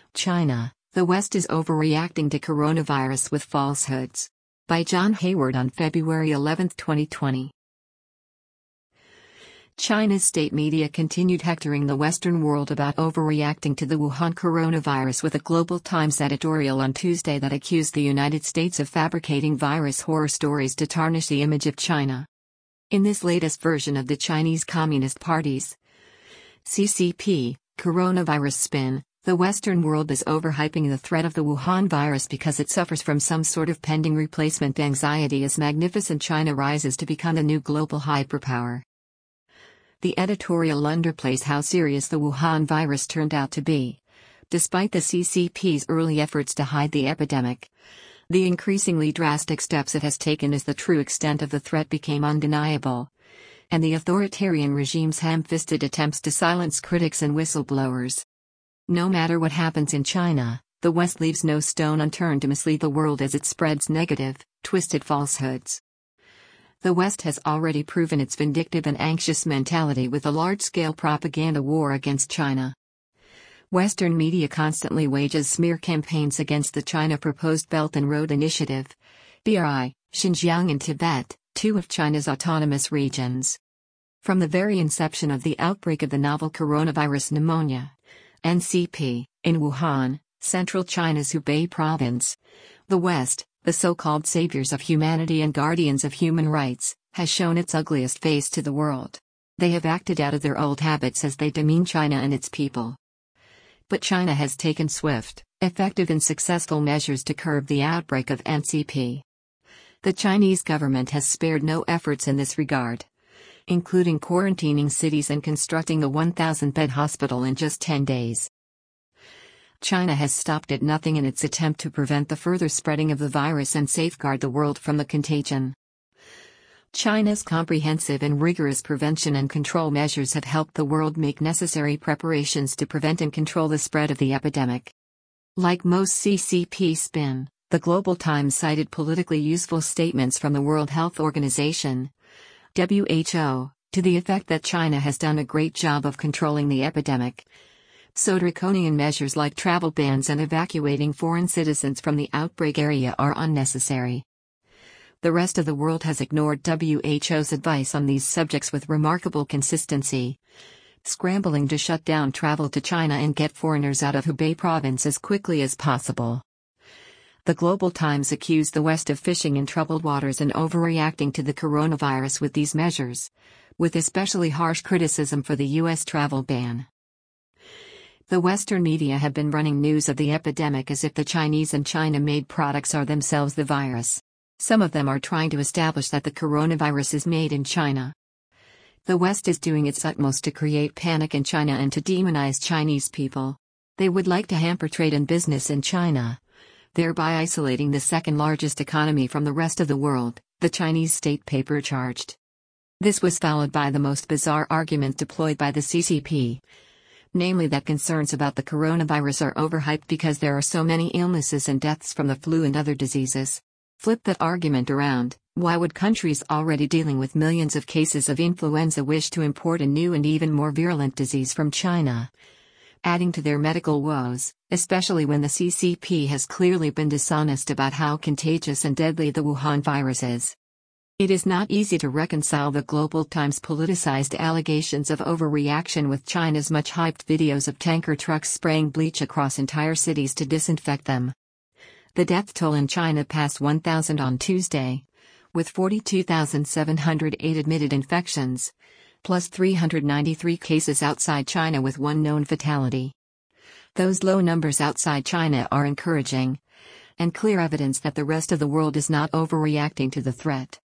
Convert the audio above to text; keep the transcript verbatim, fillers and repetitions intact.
China, the West is overreacting to coronavirus with falsehoods. By John Hayward on February eleventh, twenty twenty. China's state media continued hectoring the Western world about overreacting to the Wuhan coronavirus with a Global Times editorial on Tuesday that accused the United States of fabricating virus horror stories to tarnish the image of China. In this latest version of the Chinese Communist Party's C C P, coronavirus spin, the Western world is overhyping the threat of the Wuhan virus because it suffers from some sort of pending replacement anxiety as magnificent China rises to become the new global hyperpower. The editorial underplays how serious the Wuhan virus turned out to be. Despite the C C P's early efforts to hide the epidemic, the increasingly drastic steps it has taken as the true extent of the threat became undeniable, and the authoritarian regime's ham-fisted attempts to silence critics and whistleblowers. No matter what happens in China, the West leaves no stone unturned to mislead the world as it spreads negative, twisted falsehoods. The West has already proven its vindictive and anxious mentality with a large-scale propaganda war against China. Western media constantly wages smear campaigns against the China Proposed Belt and Road Initiative, B R I, Xinjiang and Tibet, two of China's autonomous regions. From the very inception of the outbreak of the novel coronavirus pneumonia, N C P, in Wuhan, central China's Hubei province, the West, the so-called saviors of humanity and guardians of human rights, has shown its ugliest face to the world. They have acted out of their old habits as they demean China and its people. But China has taken swift, effective and successful measures to curb the outbreak of N C P. The Chinese government has spared no efforts in this regard, including quarantining cities and constructing a one thousand bed hospital in just ten days. China has stopped at nothing in its attempt to prevent the further spreading of the virus and safeguard the world from the contagion. China's comprehensive and rigorous prevention and control measures have helped the world make necessary preparations to prevent and control the spread of the epidemic. Like most C C P spin, the Global Times cited politically useful statements from the World Health Organization, W H O, to the effect that China has done a great job of controlling the epidemic. So draconian measures like travel bans and evacuating foreign citizens from the outbreak area are unnecessary. The rest of the world has ignored W H O's advice on these subjects with remarkable consistency, scrambling to shut down travel to China and get foreigners out of Hubei province as quickly as possible. The Global Times accused the West of fishing in troubled waters and overreacting to the coronavirus with these measures, with especially harsh criticism for the U S travel ban. The Western media have been running news of the epidemic as if the Chinese and China-made products are themselves the virus. Some of them are trying to establish that the coronavirus is made in China. The West is doing its utmost to create panic in China and to demonize Chinese people. They would like to hamper trade and business in China, thereby isolating the second-largest economy from the rest of the world, the Chinese state paper charged. This was followed by the most bizarre argument deployed by the C C P. Namely that concerns about the coronavirus are overhyped because there are so many illnesses and deaths from the flu and other diseases. Flip that argument around, why would countries already dealing with millions of cases of influenza wish to import a new and even more virulent disease from China, adding to their medical woes, especially when the C C P has clearly been dishonest about how contagious and deadly the Wuhan virus is? It is not easy to reconcile the Global Times' politicized allegations of overreaction with China's much-hyped videos of tanker trucks spraying bleach across entire cities to disinfect them. The death toll in China passed one thousand on Tuesday, with forty-two thousand seven hundred eight admitted infections, plus three hundred ninety-three cases outside China with one known fatality. Those low numbers outside China are encouraging, and clear evidence that the rest of the world is not overreacting to the threat.